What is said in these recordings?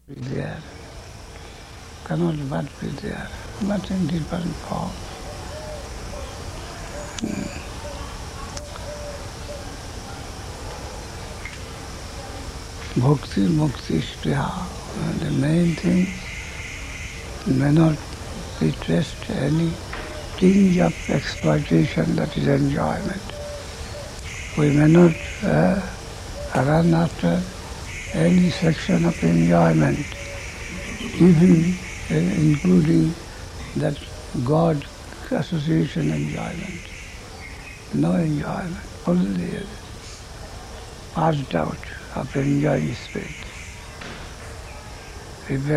be there, cannot but be there, but in different form. Bhakti, mukti, spriha. The main thing may not be traced any tinge of exploitation, that is enjoyment. We may not run after any section of enjoyment, even including that God association enjoyment. No enjoyment, only passed out of enjoying spirit. If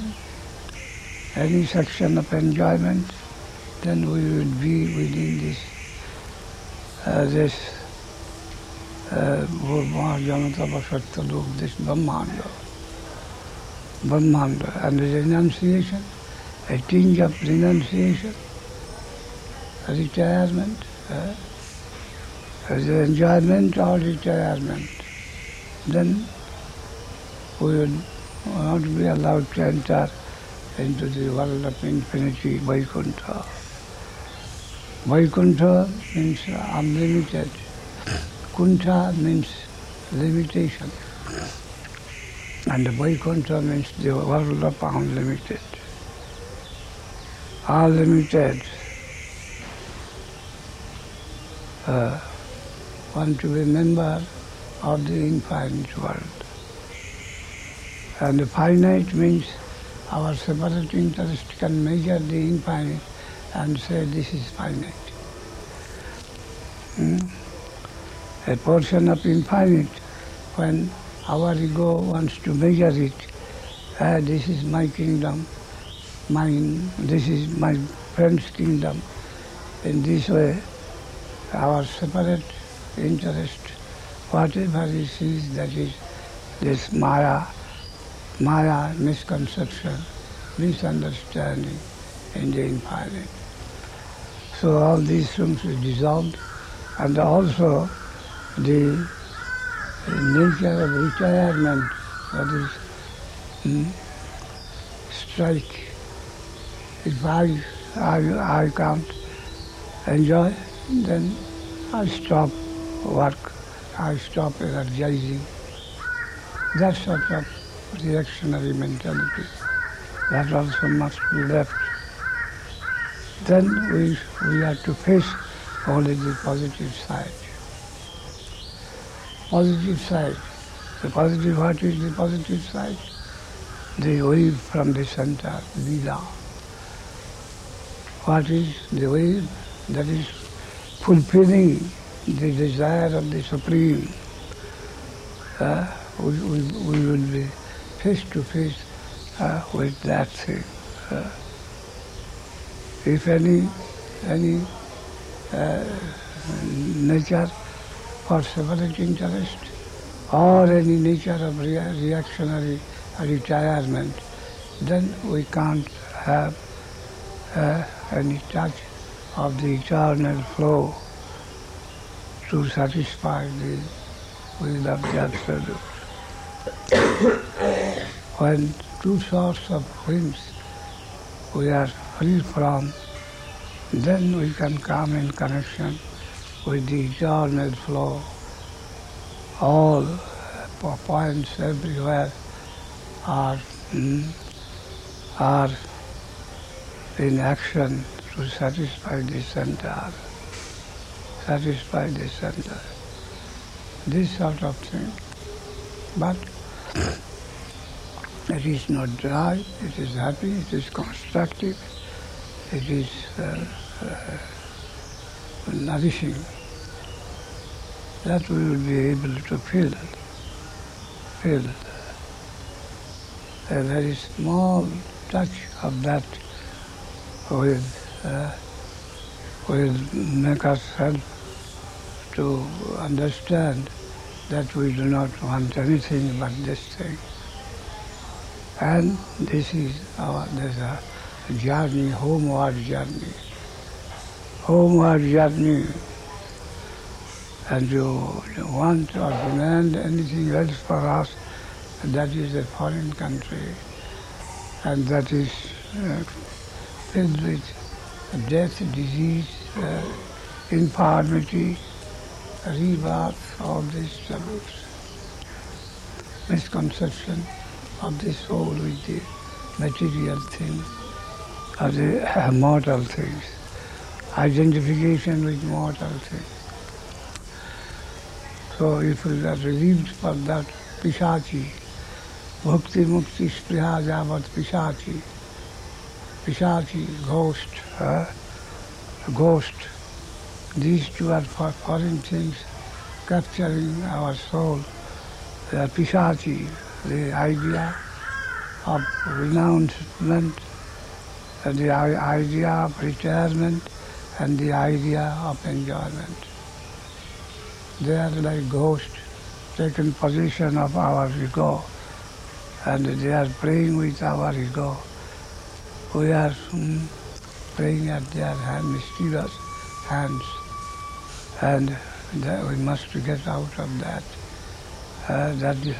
any section of enjoyment, then we would be within this this Brahmanda, and the renunciation, a tinge of renunciation, retirement, as enjoyment or retirement, then we would not be allowed to enter into the world of infinity, Vaikuntha. Vaikuntha means unlimited. Kuntha means limitation. And Vaikuntha means the world of unlimited. Unlimited. Want to be member of the infinite world. And the finite means our separate interest can measure the infinite and say this is finite. A portion of infinite, when our ego wants to measure it, this is my kingdom, mine, this is my friend's kingdom. In this way, our separate interest, whatever it is, that is this Maya, misconception, misunderstanding in the infinite. So all these things are dissolved, and also the nature of retirement, that is, strike. If I can't enjoy, then I stop work, I stop energizing. That sort of reactionary mentality, that also must be left. Then we have to face only the positive side. Positive side. The positive, what is the positive side? The wave from the center, Lila. What is the wave? That is fulfilling the desire of the Supreme. We will be face to face with that thing. If any nature for separate interest or any nature of reactionary retirement, then we can't have any touch of the eternal flow to satisfy the will of the Absolute. When two sorts of things we are free from, then we can come in connection with the eternal flow. All points everywhere are in action to satisfy the center. Satisfy the center. This sort of thing. But it is not dry, it is happy, it is constructive, it is nourishing. That we will be able to feel a very small touch of that will make us help to understand that we do not want anything but this thing. And this is there's a journey, homeward journey. Homeward journey. And you want or demand anything else for us, that is a foreign country, and that is filled with death, disease, infirmity, rebirth, all these troubles. Misconception of the soul with the material things, of the mortal things, identification with mortal things. So if we are relieved from that Pishachi, Bhakti Mukti Spriha Javat Pishachi, Pishachi, ghost, these two are foreign things capturing our soul. The Pishachi, the idea of renouncement, and the idea of retirement, and the idea of enjoyment. They are like ghosts taken possession of our ego, and they are playing with our ego. We are playing at their mysterious hands, and we must get out of that. That is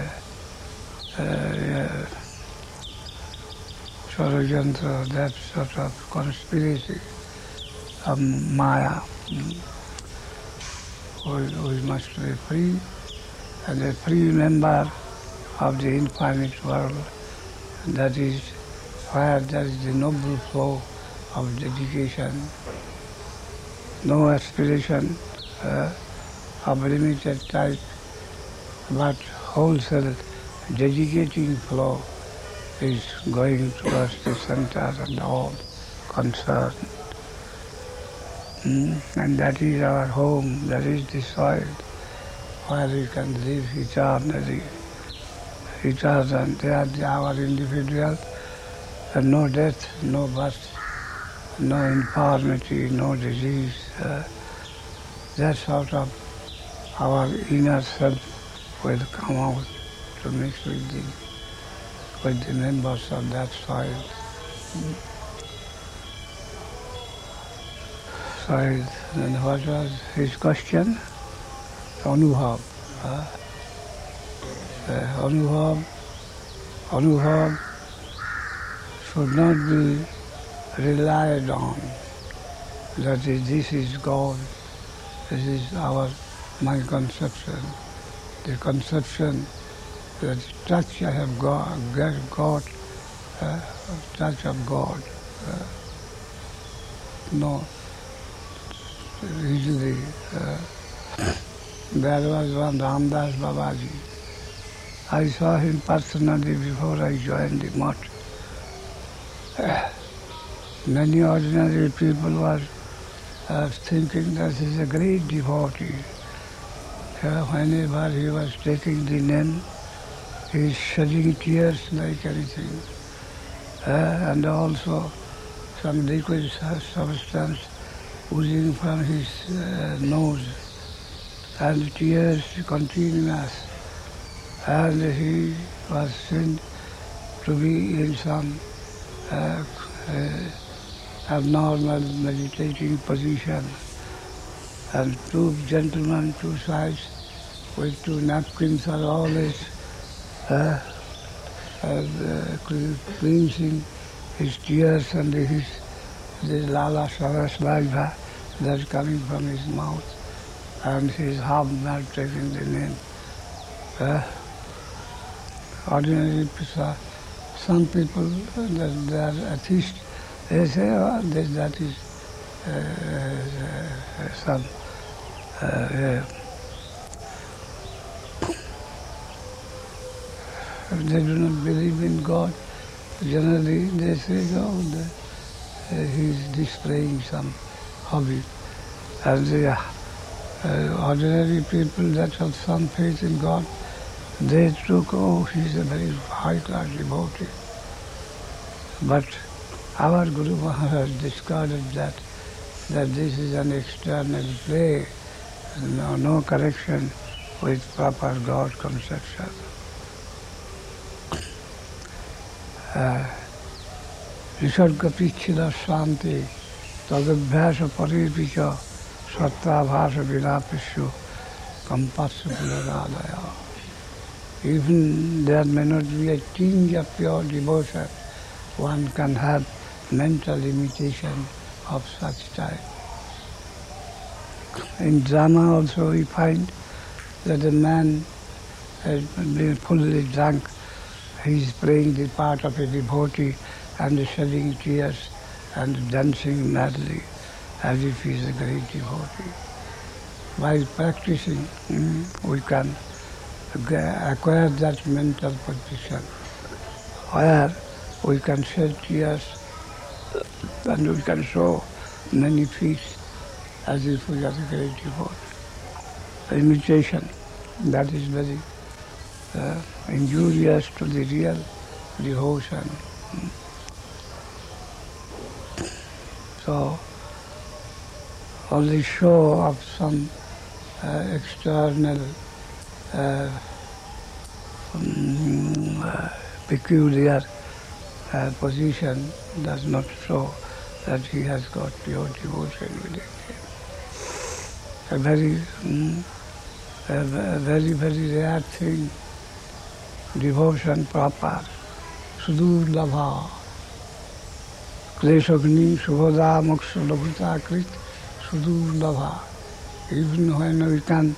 षড়যন্ত্র, that sort of conspiracy of Maya. We must be free, and a free member of the infinite world. That is where there is the noble flow of dedication, no aspiration of limited type, but wholesale dedicating flow is going towards the center and all concerned. And that is our home, that is the soil where we can live eternally. They are our individual, and no death, no birth, no infirmity, no disease. That sort of our inner self will come out to mix with the members of that soil. And what was his question? Anubhav. Anubhav should not be relied on. That is, this is God, this is my conception. The conception that touch I have got touch of God. No, easily. There was one Ramdas Babaji. I saw him personally before I joined the mutt. Many ordinary people were thinking that he is a great devotee. Whenever he was taking the name, he is shedding tears like anything. And also some liquid substance oozing from his nose, and tears continuous. And he was seen to be in some abnormal meditating position. And two gentlemen, two sides, with two napkins are always cleansing his tears and his lala sarasvaiva that's coming from his mouth, and his half not taking the name. Ordinary people, some people that they are atheists, they say, oh, that is some they do not believe in God. Generally, they say, oh, he is displaying some hobby. And the ordinary people that have some faith in God, they took, oh, he is a very high-class devotee. But our Guru Maharaj discarded that this is an external play, no connection with proper God conception. Nisarga pichchila shanti tadabhyasa paripicha sattva bhasa vilapishu kampasya pularadaya. Even there may not be a tinge of pure devotion, one can have mental imitation of such type. In drama also we find that a man has been fully drunk, he is playing the part of a devotee and shedding tears and dancing madly as if he is a great devotee. By practicing, we can acquire that mental position where we can shed tears and we can show many feats as if we are a great devotee. Imitation, that is very injurious to the real devotion. So, only show of some external peculiar position does not show that he has got pure devotion within him. A very rare thing, devotion proper, sudur labha, kleshagni subhoda moksha labhuta krit, sudur labha. Even when we can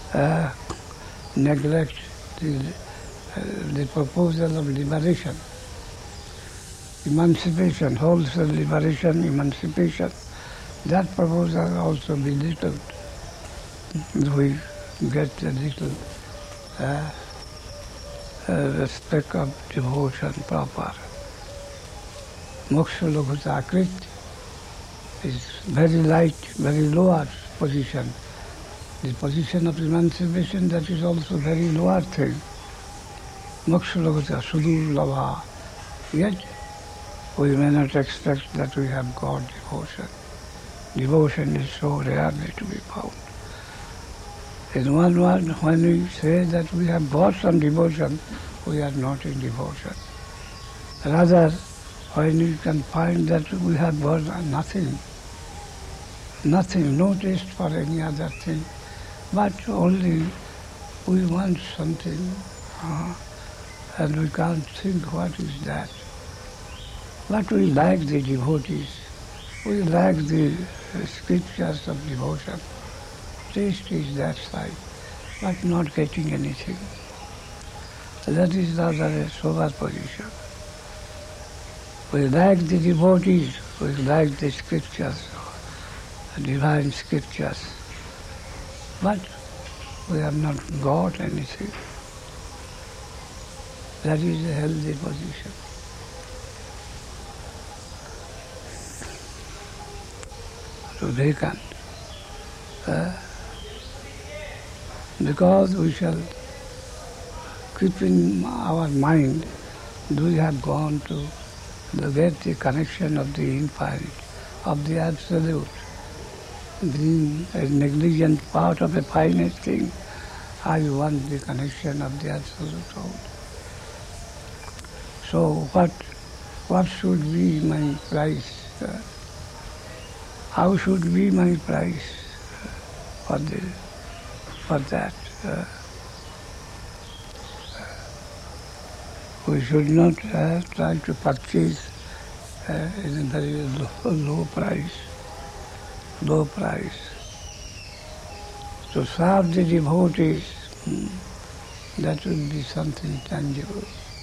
neglect the proposal of liberation, emancipation, wholesale liberation, emancipation, that proposal also belittled. We get a little respect of devotion proper. Moksha Lokhuta Krit is very light, very lower position. The position of emancipation, that is also very lower thing. Moksha Lokhuta Sudur Labha. Yet we may not expect that we have got devotion. Devotion is so rarely to be found. In one word, when we say that we have got some devotion, we are not in devotion. Rather, when we can find that we have got nothing, no taste for any other thing, but only we want something, and we can't think what is that. But we like the devotees, we like the scriptures of devotion. Taste is that side, but not getting anything. That is rather a sober position. We like the devotees, we like the scriptures, the divine scriptures, but we have not got anything. That is a healthy position. So they can't. Because we shall keep in our mind, we have gone to get the connection of the infinite, of the absolute. Being a negligent part of a finite thing, I want the connection of the absolute whole. So what should be my price? How should be my price for that? We should not try to purchase in a very low price. To serve the devotees, that will be something tangible.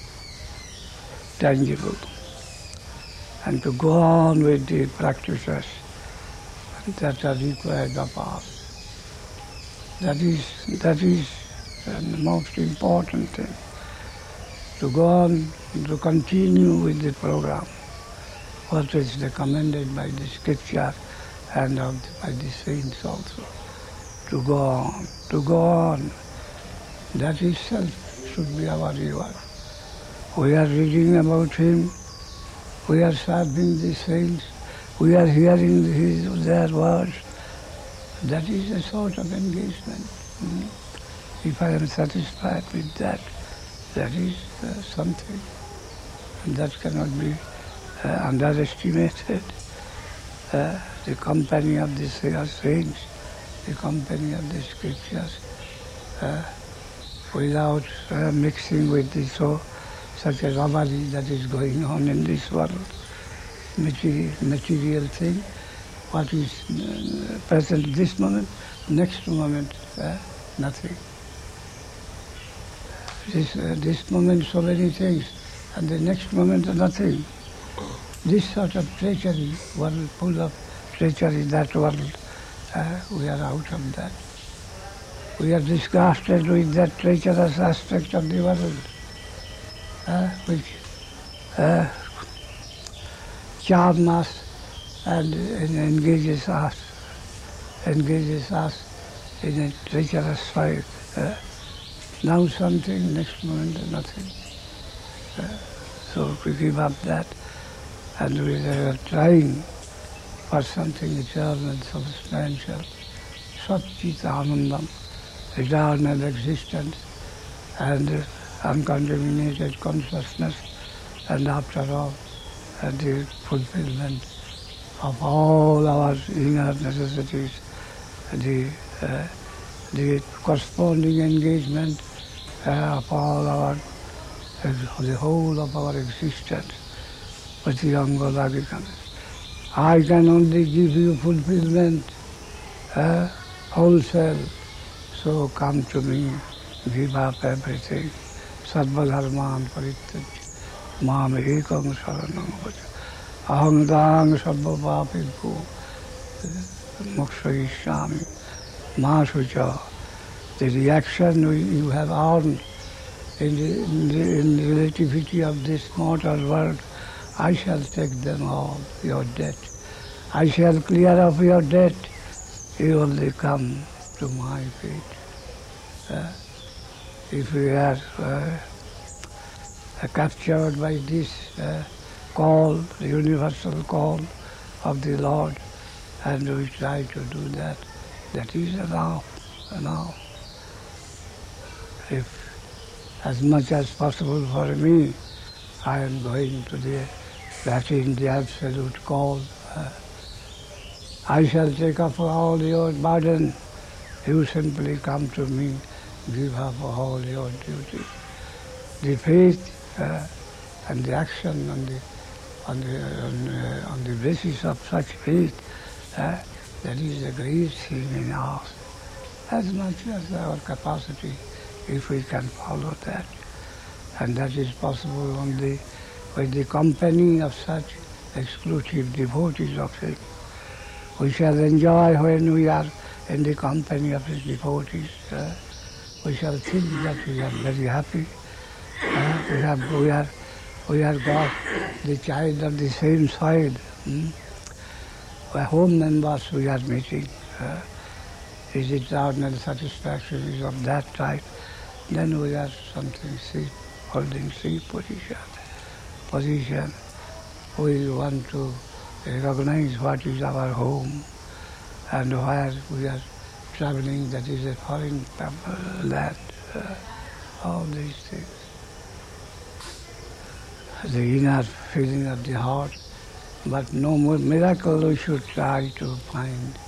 And to go on with the practices that are required of us. That is the most important thing. To go on, to continue with the program, what is recommended by the scripture and by the saints also. To go on. That itself should be our reward. We are reading about him, we are serving the saints, we are hearing their words. That is a sort of engagement. If I am satisfied with that, that is something that cannot be underestimated. The company of the saints, the company of the scriptures, without mixing with the such a robbery that is going on in this world, material thing. What is present this moment, next moment, nothing. This moment so many things, and the next moment nothing. This sort of treachery, world full of treachery, that world, we are out of that. We are disgusted with that treacherous aspect of the world, which charms us and engages us in a treacherous fight. Now something, next moment nothing. So we give up that, and we are trying for something eternal, substantial, Satchita Anandam, eternal existence and uncontaminated consciousness, and after all, the fulfillment of all our inner necessities, the corresponding engagement of all our, the whole of our existence with the Angoladikam. I can only give you fulfillment, wholesale. So come to me, give up everything. Sarvadharman parityajya, mam ekam saranam bhaja. Aham dang sarva papibhu, mokshayishyami, masucha. The reaction you have earned in the relativity of this mortal world, I shall take them all, your debt. I shall clear off your debt. You only come to my feet. If we are captured by this call, the universal call of the Lord, and we try to do that, that is enough. If as much as possible for me, I am going to that is the absolute call. I shall take up all your burden. You simply come to me, give up all your duties. The faith and the action on the basis of such faith, that is the great thing in us. As much as our capacity, if we can follow that. And that is possible only with the company of such exclusive devotees of Him. We shall enjoy when we are in the company of His devotees. We shall think that we are very happy. We are got the child of the same soil. Home members we are meeting. His eternal satisfaction is of that type. Then we are something holding position. We want to recognize what is our home and where we are traveling, that is a foreign land. All these things. The inner feeling of the heart, but no more miracle we should try to find.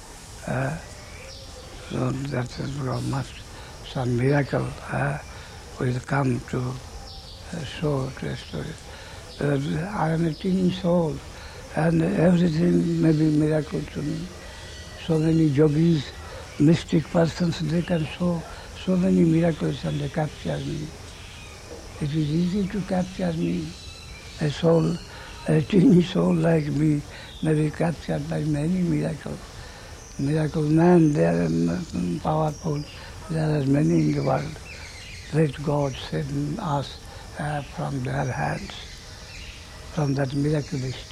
So that must some miracle will come to show to a story. I am a teeny soul, and everything may be miracle to me. So many yogis, mystic persons, they can show so many miracles and they capture me. It is easy to capture me. A soul, a teeny soul like me may be captured by many miracles. Miracle man, they are powerful. There are many in the world. Let God save us from their hands, from that miraculist.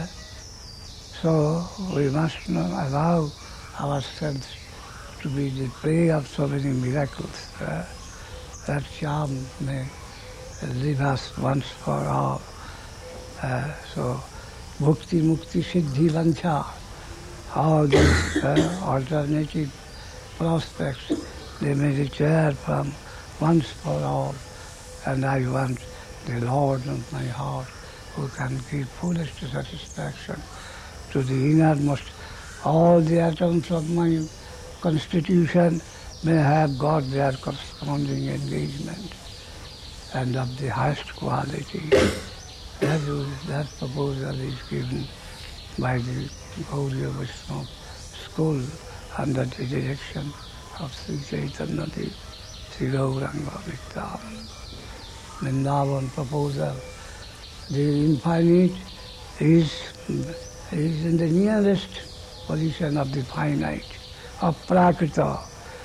So we must not allow ourselves to be the prey of so many miracles. That charm may leave us once for all. So bhukti, mukti, siddhi, vancha, all these alternative prospects, they may retire from once for all. And I want the Lord of my heart who can give fullest satisfaction to the innermost. All the atoms of my constitution may have got their corresponding engagement and of the highest quality. That proposal is given by the Gaudiya Vaishnava school under the direction of Sri Chaitanya Dev, Sri Gauranga Nityananda. Vrindavan proposal. The infinite is in the nearest position of the finite, of Prakrita.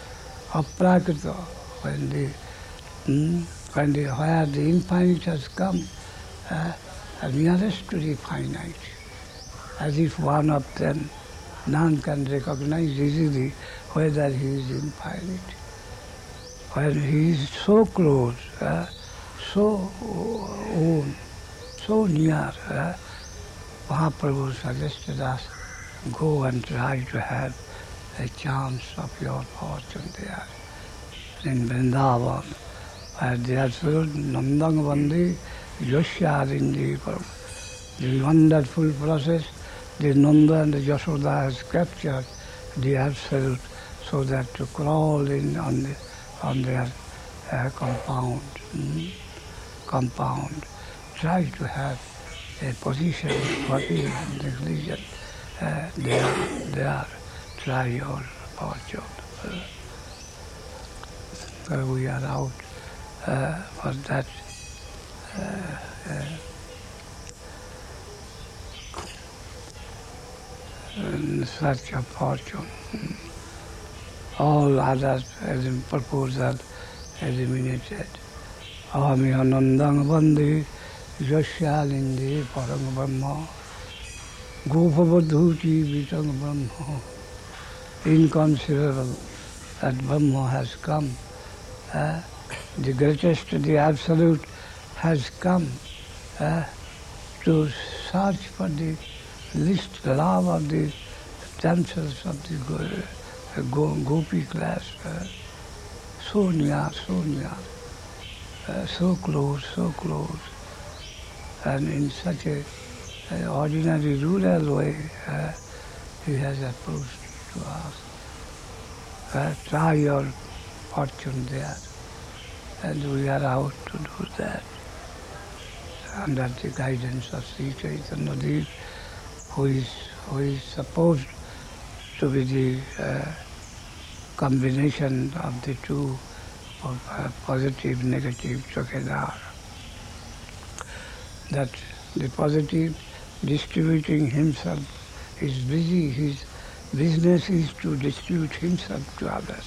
Where the infinite has come, nearest to the finite, as if one of them, none can recognize easily whether he is infinite. When he is so close, so own, so near, Mahaprabhu suggested us, go and try to have a chance of your fortune there. In Vrindavan, where the absolute Nandangavandi, Yashyarindi, the wonderful process, the Nanda and the Yashoda has captured the absolute so that to crawl in on their compound, try to have a position for in the religion. There, try your fortune. So we are out for that in search of fortune. All others as in proposal eliminated. Ahami anandang bandi yasyalindi parang brahma gopavadhuti vitang brahma. Inconceivable that Brahma has come. The greatest, the absolute has come to search for the least love of the damsels of the gopi class. So near, so close. And in such a ordinary rural way, he has approached to us. Try your fortune there. And we are out to do that. Under the guidance of Sri Chaitanya Dev, who is supposed to be the combination of the two, of positive, negative together. That the positive distributing himself is busy, his business is to distribute himself to others.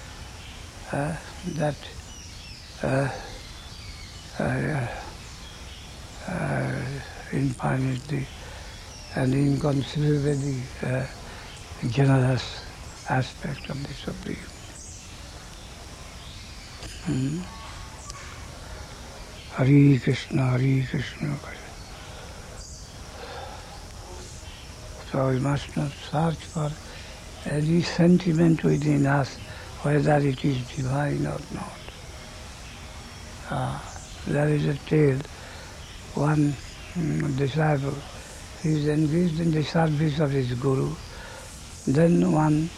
Infinitely and inconceivably generous aspect of the Supreme. Hare Krishna, Hare Krishna. So we must not search for any sentiment within us, whether it is divine or not. There is a tale. One disciple, he is engaged in the service of his guru. Then one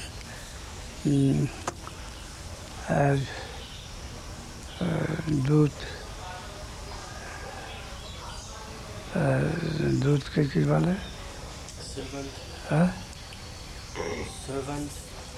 दूत के वाले servant.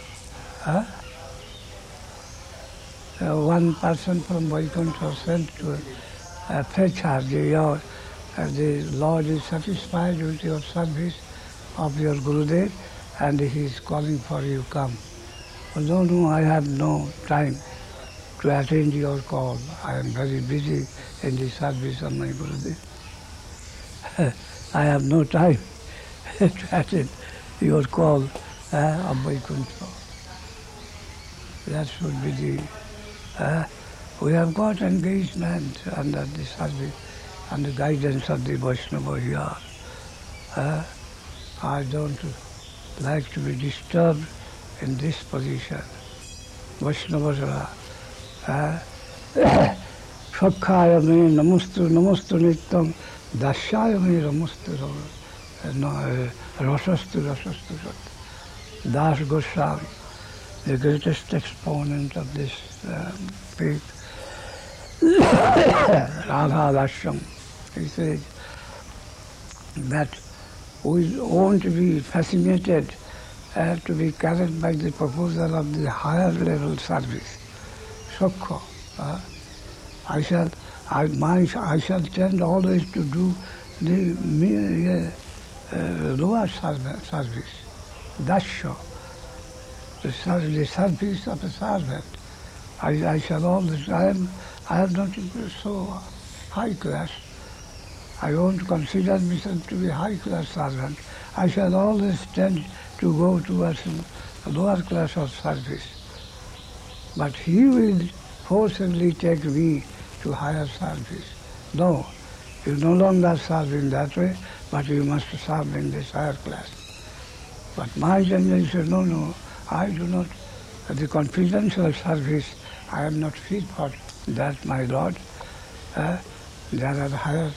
One person from Vaikuntha was sent to fetch her. The Lord is satisfied with your service of your Gurudev and he is calling for you, come. Oh, no, I have no time to attend your call. I am very busy in the service of my Gurudev. I have no time to attend your call of Vaikuntha. That should be the... we have got engagement under the service and the guidance of the Vaishnava here. I don't like to be disturbed in this position. Vaishnavas Shakkaya me namustu nityam Dasyaya me namustu rasastu Das Goswami. the greatest exponent of this faith, Radha Dashyam. He says that we want to be fascinated to be carried by the proposal of the higher level service, Sukha. I shall tend always to do the lower service, Dasya, the service of a servant. I shall always, I am not so high class. I won't consider myself to be high class servant. I shall always tend to go towards a lower class of service. But he will forcibly take me to higher service. No, you no longer serve in that way, but you must serve in this higher class. But my generation, no, I do not, the confidential service, I am not fit for that, my Lord. There are higher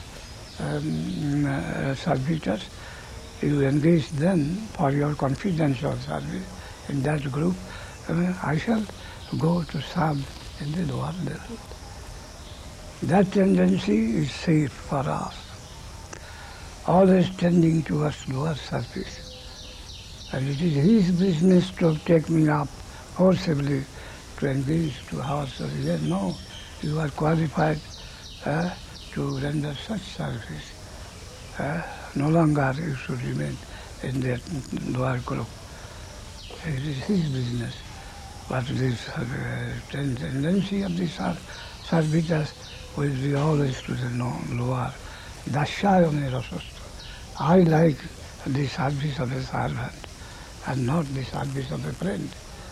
servitors. You engage them for your confidential service in that group. I shall go to serve in the lower level. That tendency is safe for us, always tending towards lower service. And it is his business to take me up forcibly to engage to our service. No, you are qualified to render such service. No longer you should remain in that lower group. It is his business. But this tendency of the servitors will be always to the lower. Dashyayame rasasta. I like the service of a servant and not the service of a friend.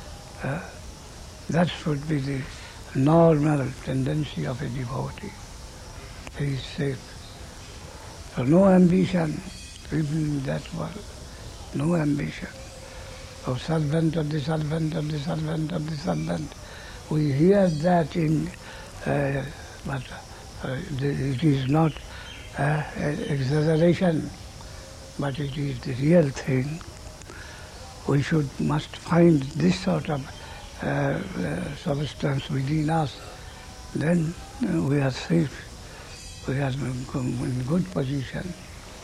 That should be the normal tendency of a devotee. He is safe. So no ambition, even in that world, no ambition. Of servant of the servant of the servant of the servant. We hear that in, but it is not exaggeration, but it is the real thing. We must find this sort of substance within us. Then we are safe. We are in good position.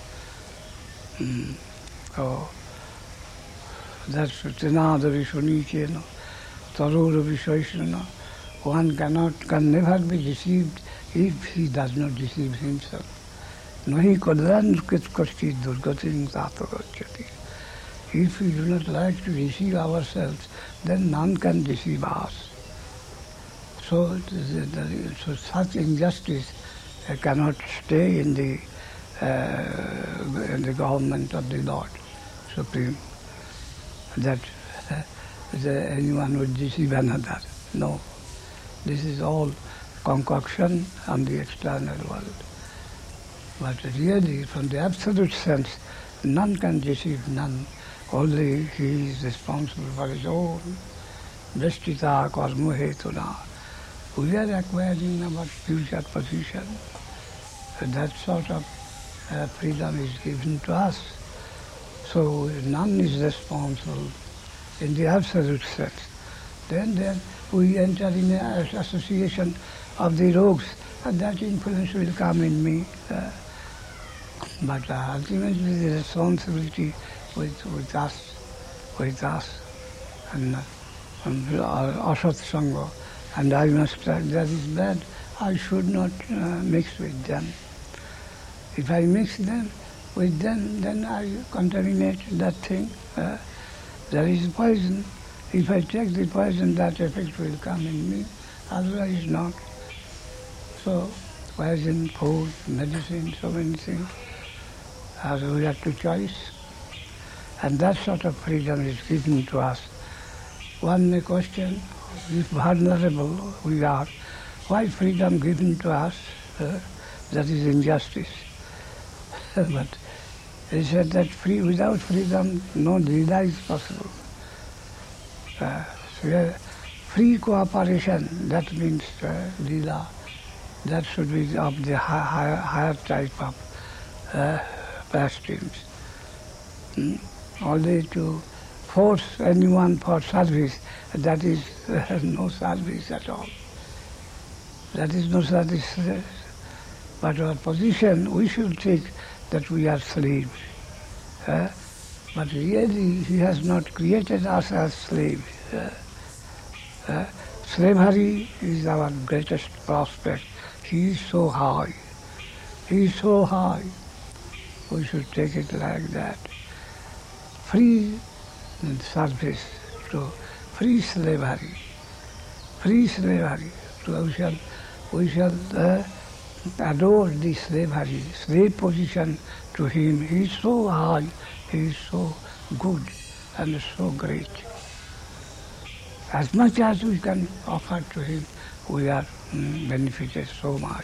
So that's Tinadari Sunichena, Tarura Vishoishana. One can never be deceived if he does not deceive himself. Nahi kodran koshti durgatin tatagachati. If we do not like to deceive ourselves, then none can deceive us. So such injustice cannot stay in the government of the Lord Supreme, that anyone would deceive another. No. This is all concoction on the external world. But really, from the absolute sense, none can deceive none. Only he is responsible for his own. Veshtita karma hetuna. We are acquiring our future position. That sort of freedom is given to us. So none is responsible in the absolute sense. Then we enter in an association of the rogues, and that influence will come in me. But ultimately the responsibility with us, and asat sangha. And I must, that is bad, I should not mix with them. If I mix with them, then I contaminate that thing. There is poison. If I take the poison, that effect will come in me, otherwise not. So, poison, food, medicine, so many things, as we have to choice. And that sort of freedom is given to us. One may question, if vulnerable we are, why freedom given to us? That is injustice. But he said that without freedom, no leela is possible. Free cooperation, that means leela. That should be of the higher type of pastimes. Only to force anyone for service, that is no service at all. That is no service. But our position, we should think that we are slaves. But really, he has not created us as slaves. Slavery is our greatest prospect. He is so high. He is so high. We should take it like that. Free service to free slavery. Free slavery. So we shall adore the slavery, slave position to him. He is so high, he is so good and so great. As much as we can offer to him, we are benefited so much.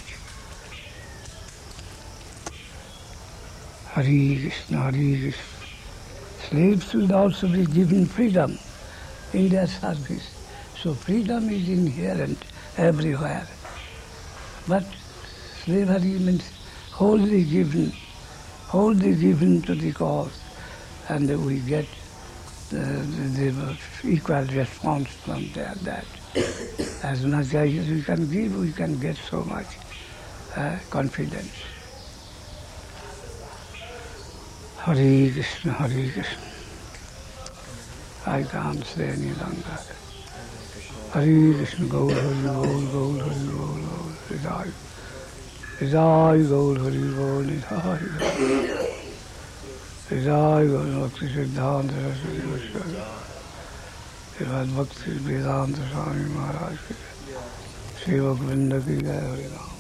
Hare Krishna, Hare Krishna. Slaves will also be given freedom in their service. So freedom is inherent everywhere. But slavery means wholly given to the cause, and we get the equal response from that. As much as we can give, we can get so much confidence. Hare Krishna, Hare Krishna. I can't say any longer. Hare Krishna, Gaur Hari Bol, Gaur Hari Bol, Hridai. Hridai Gaur Hari Bol, Hridai. Hridai Gaur Bhakti Siddhanta Saraswati Goswami. Srimad Bhakti Vedanta Swami Maharaj ki Jai. Sevak Vrinda ki Jai. Hare Ram.